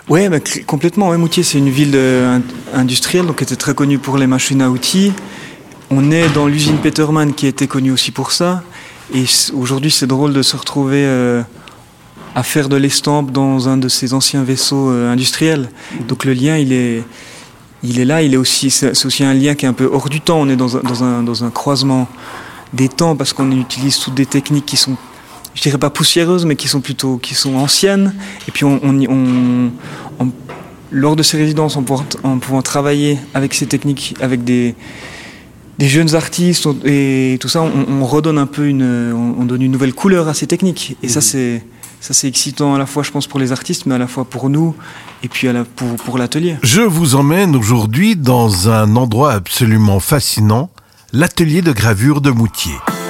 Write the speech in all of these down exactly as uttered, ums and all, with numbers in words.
Ouais, bah, complètement. Ouais, Moutier, c'est une ville euh, industrielle, donc qui était très connue pour les machines à outils. On est dans l'usine Petermann, qui était connue aussi pour ça. Et aujourd'hui, c'est drôle de se retrouver euh, à faire de l'estampe dans un de ces anciens vaisseaux euh, industriels. Donc le lien, il est, il est là. Il est aussi, c'est aussi un lien qui est un peu hors du temps. On est dans un, dans un, dans un croisement des temps parce qu'on utilise toutes des techniques qui sont, je dirais pas poussiéreuses, mais qui sont plutôt qui sont anciennes. Et puis on, on, on, on lors de ces résidences, en pouvant, en pouvant travailler avec ces techniques, avec des, des jeunes artistes et tout ça, on, on redonne un peu une, on donne une nouvelle couleur à ces techniques. Et mmh. ça c'est ça c'est excitant à la fois, je pense, pour les artistes, mais à la fois pour nous et puis à la, pour pour l'atelier. Je vous emmène aujourd'hui dans un endroit absolument fascinant, l'atelier de gravure de Moutier.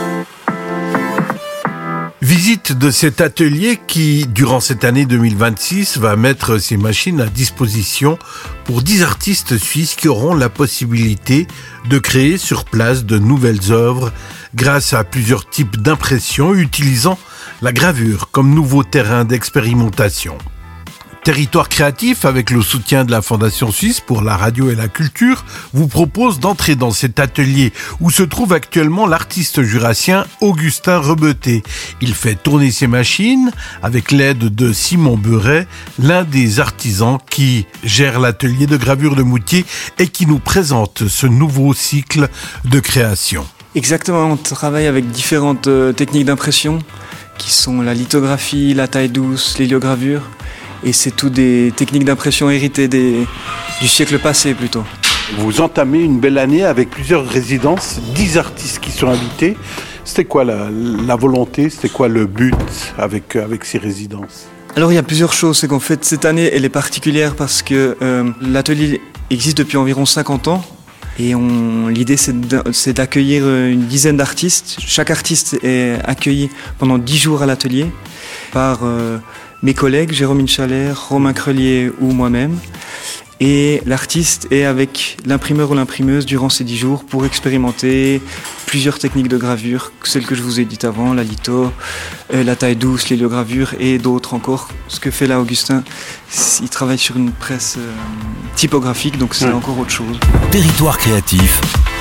Visite de cet atelier qui, durant cette année deux mille vingt-six, va mettre ses machines à disposition pour dix artistes suisses qui auront la possibilité de créer sur place de nouvelles œuvres grâce à plusieurs types d'impressions utilisant la gravure comme nouveau terrain d'expérimentation. Territoire créatif, avec le soutien de la Fondation Suisse pour la radio et la culture, vous propose d'entrer dans cet atelier où se trouve actuellement l'artiste jurassien Augustin Rebeté. Il fait tourner ses machines avec l'aide de Simon Beuret, l'un des artisans qui gère l'atelier de gravure de Moutier et qui nous présente ce nouveau cycle de création. Exactement, on travaille avec différentes euh, techniques d'impression qui sont la lithographie, la taille douce, l'héliogravure. Et c'est tout des techniques d'impression héritées des, du siècle passé plutôt. Vous entamez une belle année avec plusieurs résidences, dix artistes qui sont invités. C'était quoi la, la volonté, c'était quoi le but avec, avec ces résidences ? Alors il y a plusieurs choses. C'est qu'en fait cette année elle est particulière parce que euh, l'atelier existe depuis environ cinquante ans. Et on, l'idée c'est d'accueillir une dizaine d'artistes. Chaque artiste est accueilli pendant dix jours à l'atelier par euh, mes collègues, Jérôme Inchaler, Romain Crelier ou moi-même. Et l'artiste est avec l'imprimeur ou l'imprimeuse durant ces dix jours pour expérimenter plusieurs techniques de gravure, celles que je vous ai dites avant, la litho, euh, la taille douce, l'héliogravure et d'autres encore. Ce que fait là Augustin, il travaille sur une presse euh, typographique, donc c'est ouais. encore autre chose. Territoire créatif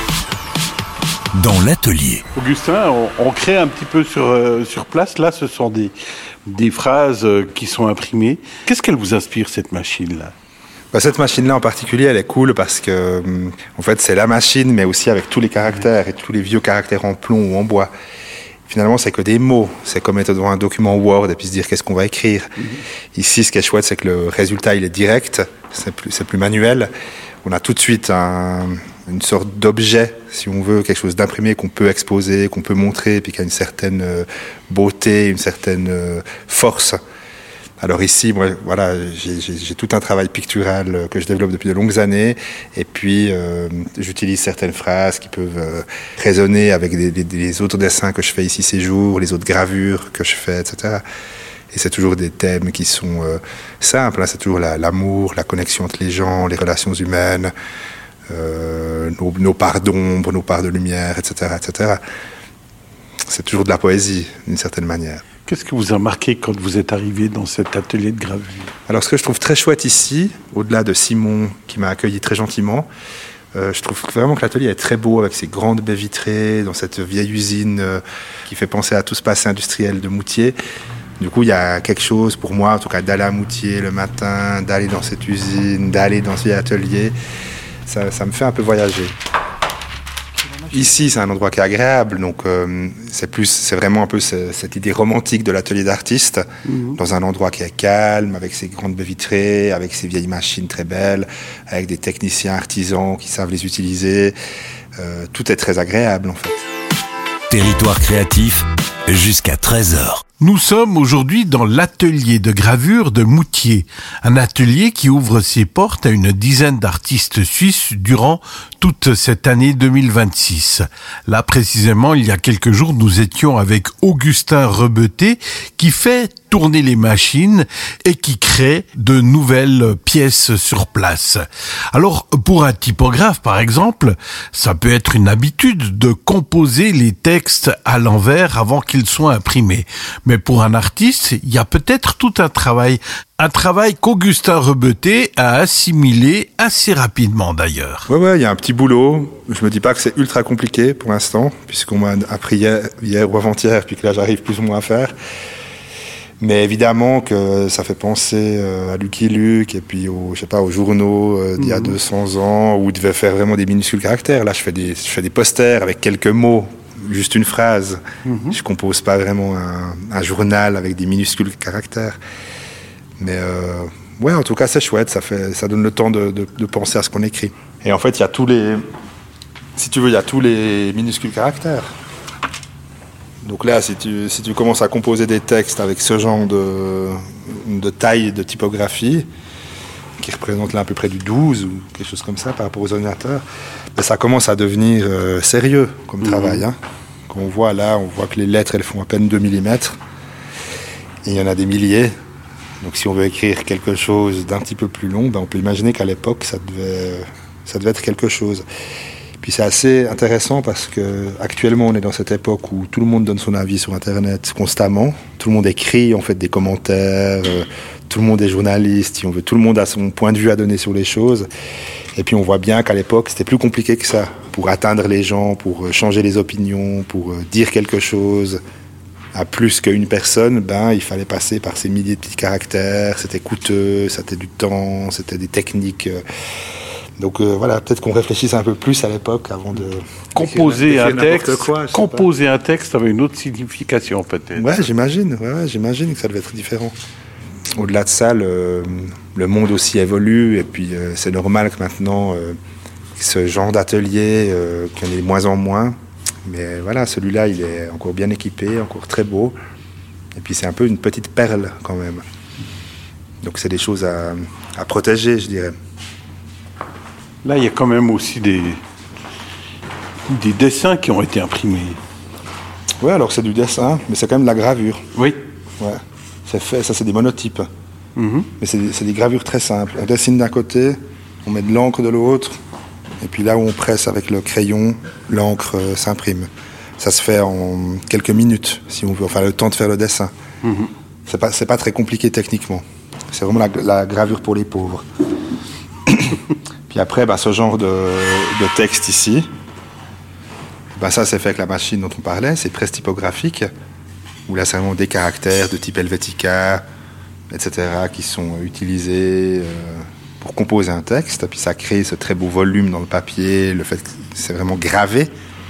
dans l'atelier. Augustin, on, on crée un petit peu sur, euh, sur place. Là, ce sont des, des phrases euh, qui sont imprimées. Qu'est-ce qu'elle vous inspire, cette machine-là ? Bah, cette machine-là en particulier, elle est cool parce que, en fait, c'est la machine, mais aussi avec tous les caractères et tous les vieux caractères en plomb ou en bois. Finalement, c'est que des mots. C'est comme être devant un document Word et puis se dire qu'est-ce qu'on va écrire. Mm-hmm. Ici, ce qui est chouette, c'est que le résultat, il est direct. C'est plus, c'est plus manuel. On a tout de suite un, une sorte d'objet, si on veut, quelque chose d'imprimé qu'on peut exposer, qu'on peut montrer, puis qui a une certaine beauté, une certaine force. Alors ici, moi, voilà, j'ai, j'ai, j'ai tout un travail pictural que je développe depuis de longues années, et puis euh, j'utilise certaines phrases qui peuvent euh, résonner avec des, des, les autres dessins que je fais ici ces jours, les autres gravures que je fais, et cetera. Et c'est toujours des thèmes qui sont euh, simples, hein, c'est toujours la, l'amour, la connexion entre les gens, les relations humaines, euh, nos, nos parts d'ombre, nos parts de lumière, et cetera, et cetera. C'est toujours de la poésie, d'une certaine manière. Qu'est-ce qui vous a marqué quand vous êtes arrivé dans cet atelier de gravure ? Alors, ce que je trouve très chouette ici, au-delà de Simon qui m'a accueilli très gentiment, euh, je trouve vraiment que l'atelier est très beau avec ses grandes baies vitrées, dans cette vieille usine euh, qui fait penser à tout ce passé industriel de Moutier. Du coup, il y a quelque chose pour moi, en tout cas, d'aller à Moutier le matin, d'aller dans cette usine, d'aller dans ce atelier. Ça, ça me fait un peu voyager. Ici, c'est un endroit qui est agréable, donc euh, c'est plus, c'est vraiment un peu ce, cette idée romantique de l'atelier d'artiste, mmh. dans un endroit qui est calme, avec ses grandes baies vitrées, avec ses vieilles machines très belles, avec des techniciens artisans qui savent les utiliser. Euh, tout est très agréable, en fait. Territoire créatif, jusqu'à treize heures. Nous sommes aujourd'hui dans l'atelier de gravure de Moutier, un atelier qui ouvre ses portes à une dizaine d'artistes suisses durant toute cette année deux mille vingt-six. Là, précisément, il y a quelques jours, nous étions avec Augustin Rebeté qui fait tourner les machines et qui crée de nouvelles pièces sur place. Alors, pour un typographe, par exemple, ça peut être une habitude de composer les textes à l'envers avant qu'ils soient imprimés. Mais pour un artiste, il y a peut-être tout un travail, un travail qu'Augustin Rebeté a assimilé assez rapidement d'ailleurs. Ouais, ouais, il y a un petit boulot. Je me dis pas que c'est ultra compliqué pour l'instant, puisqu'on m'a appris hier, hier ou avant-hier, puis que là j'arrive plus ou moins à faire. Mais évidemment que ça fait penser à Lucky Luke et puis aux, je sais pas, aux journaux d'il y a mmh. deux cents ans où ils devaient faire vraiment des minuscules caractères. Là, je fais des, je fais des posters avec quelques mots, juste une phrase. Mmh. Je compose pas vraiment un, un journal avec des minuscules caractères. Mais euh, ouais, en tout cas, c'est chouette. Ça fait, ça donne le temps de, de, de penser à ce qu'on écrit. Et en fait, il y a tous les, si tu veux, il y a tous les minuscules caractères. Donc là, si tu, si tu commences à composer des textes avec ce genre de, de taille de typographie, qui représente là à peu près du douze ou quelque chose comme ça par rapport aux ordinateurs, ben ça commence à devenir euh, sérieux comme mmh. travail. Hein. Quand on voit là, on voit que les lettres, elles font à peine deux millimètres. Et il y en a des milliers. Donc si on veut écrire quelque chose d'un petit peu plus long, ben on peut imaginer qu'à l'époque, ça devait, ça devait être quelque chose. Puis c'est assez intéressant parce qu'actuellement, on est dans cette époque où tout le monde donne son avis sur Internet constamment. Tout le monde écrit, on fait des commentaires, euh, tout le monde est journaliste, si on veut, tout le monde a son point de vue à donner sur les choses. Et puis on voit bien qu'à l'époque, c'était plus compliqué que ça. Pour atteindre les gens, pour changer les opinions, pour euh, dire quelque chose à plus qu'une personne, ben, il fallait passer par ces milliers de petits caractères. C'était coûteux, c'était du temps, c'était des techniques... Euh, Donc euh, voilà, peut-être qu'on réfléchisse un peu plus à l'époque avant de composer un texte. Quoi, composer un texte avec une autre signification peut-être. Ouais, j'imagine. Ouais, ouais, j'imagine que ça devait être différent. Au-delà de ça, le, le monde aussi évolue et puis euh, c'est normal que maintenant euh, ce genre d'atelier, euh, qu'il y en ait de moins en moins. Mais voilà, celui-là, il est encore bien équipé, encore très beau. Et puis c'est un peu une petite perle quand même. Donc c'est des choses à, à protéger, je dirais. Là, il y a quand même aussi des, des dessins qui ont été imprimés. Oui, alors c'est du dessin, mais c'est quand même de la gravure. Oui. Ouais. C'est fait, ça c'est des monotypes. Mm-hmm. Mais c'est, c'est des gravures très simples. On dessine d'un côté, on met de l'encre de l'autre, et puis là où on presse avec le crayon, l'encre euh, s'imprime. Ça se fait en quelques minutes, si on veut, enfin le temps de faire le dessin. Mm-hmm. C'est pas, c'est pas très compliqué techniquement. C'est vraiment la, la gravure pour les pauvres. Puis après, bah, ce genre de, de texte ici, bah, ça c'est fait avec la machine dont on parlait, c'est presse typographique, où là c'est vraiment des caractères de type Helvetica, et cetera, qui sont utilisés euh, pour composer un texte. Et puis ça crée ce très beau volume dans le papier, le fait que c'est vraiment gravé.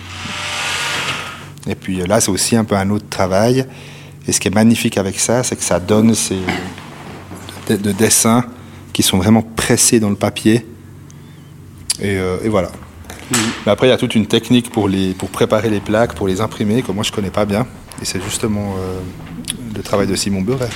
Et puis là c'est aussi un peu un autre travail. Et ce qui est magnifique avec ça, c'est que ça donne ces de, de dessins qui sont vraiment pressés dans le papier. Et, euh, et voilà. Mmh. Mais après, il y a toute une technique pour, les, pour préparer les plaques, pour les imprimer, que moi je ne connais pas bien. Et c'est justement euh, le travail de Simon Beuret.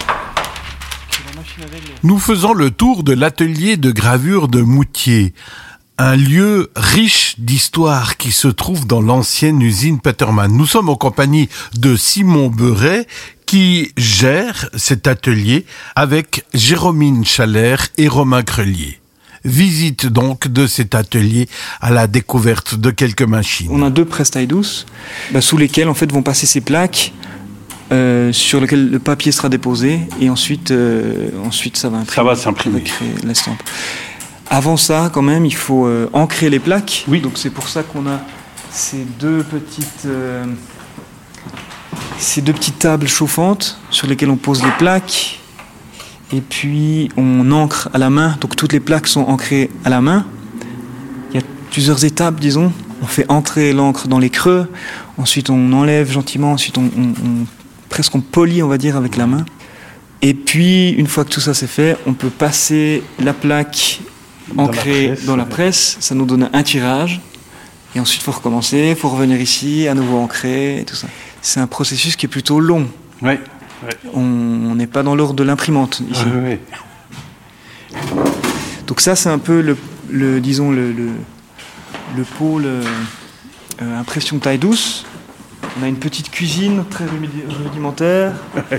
Nous faisons le tour de l'atelier de gravure de Moutier, un lieu riche d'histoire qui se trouve dans l'ancienne usine Petermann. Nous sommes en compagnie de Simon Beuret, qui gère cet atelier avec Jérôme Chalère et Romain Grelier. Visite donc de cet atelier à la découverte de quelques machines. On a deux presses taille douce, bah, sous lesquelles en fait vont passer ces plaques euh, sur lesquelles le papier sera déposé et ensuite, euh, ensuite ça va imprimer. Ça va s'imprimer. Ça va créer l'estampe. Avant ça, quand même, il faut euh, ancrer les plaques. Oui. Donc c'est pour ça qu'on a ces deux petites, euh, ces deux petites tables chauffantes sur lesquelles on pose les plaques. Et puis on ancre à la main, donc toutes les plaques sont ancrées à la main. Il y a plusieurs étapes, disons. On fait entrer l'encre dans les creux, ensuite on enlève gentiment, ensuite on, on, on presque on polit, on va dire, avec la main. Et puis une fois que tout ça c'est fait, on peut passer la plaque ancrée dans la presse, dans la presse. Ça nous donne un tirage. Et ensuite il faut recommencer, il faut revenir ici, à nouveau ancrer, et tout ça. C'est un processus qui est plutôt long. Oui. Ouais. On n'est pas dans l'ordre de l'imprimante ici. Ouais, ouais. Donc ça, c'est un peu le, le disons le, le, le pôle euh, impression taille douce. On a une petite cuisine très rudimentaire.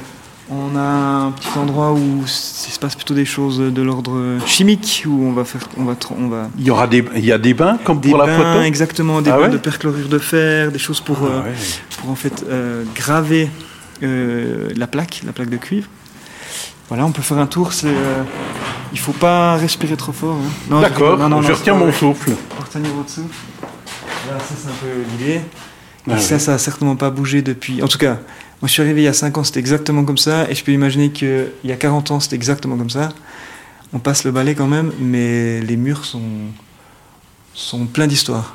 On a un petit endroit où il se passe plutôt des choses de l'ordre chimique, où on va faire, on va, on va. Il y aura des, il y a des bains comme des pour bains, la photo. Exactement, des ah bains ouais de perchlorure de fer, des choses pour, ah euh, ouais. pour en fait euh, graver euh, la plaque, la plaque de cuivre. Voilà, on peut faire un tour. C'est, euh, il faut pas respirer trop fort. Hein. Non, d'accord. Je, non, non, je non, retiens mon souffle. Pour retenir votre souffle. Voilà, ça c'est un peu l'idée. Et ah, ça, oui. ça a certainement pas bougé depuis. En tout cas, moi je suis arrivé il y a cinq ans, c'était exactement comme ça. Et je peux imaginer qu'il y a quarante ans, c'était exactement comme ça. On passe le balai quand même, mais les murs sont, sont pleins d'histoires.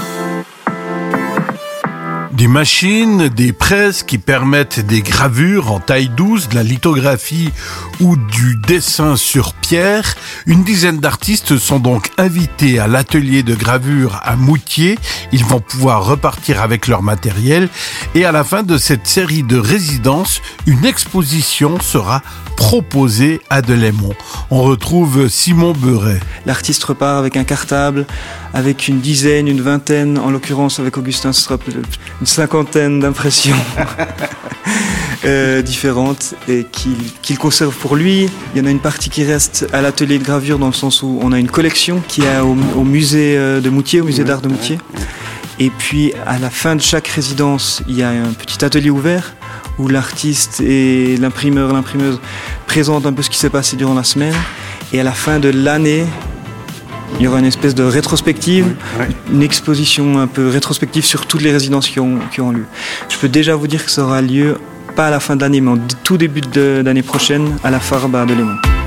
Des machines, des presses qui permettent des gravures en taille douce, de la lithographie ou du dessin sur pierre. Une dizaine d'artistes sont donc invités à l'atelier de gravure à Moutier. Ils vont pouvoir repartir avec leur matériel. Et à la fin de cette série de résidences, une exposition sera proposée à Delémont. On retrouve Simon Beuret. L'artiste repart avec un cartable, avec une dizaine, une vingtaine, en l'occurrence avec Augustin, ce sera une cinquantaine d'impressions euh, différentes et qu'il, qu'il conserve pour lui. Il y en a une partie qui reste à l'atelier de gravure dans le sens où on a une collection qui est au, au musée de Moutier, au musée d'art de Moutier. Et puis à la fin de chaque résidence, il y a un petit atelier ouvert où l'artiste et l'imprimeur, l'imprimeuse présentent un peu ce qui s'est passé durant la semaine. Et à la fin de l'année, il y aura une espèce de rétrospective, oui, oui. une exposition un peu rétrospective sur toutes les résidences qui ont, qui ont lieu. Je peux déjà vous dire que ça aura lieu, pas à la fin de l'année, mais en tout début de, d'année prochaine, à la Farbe à Delémont.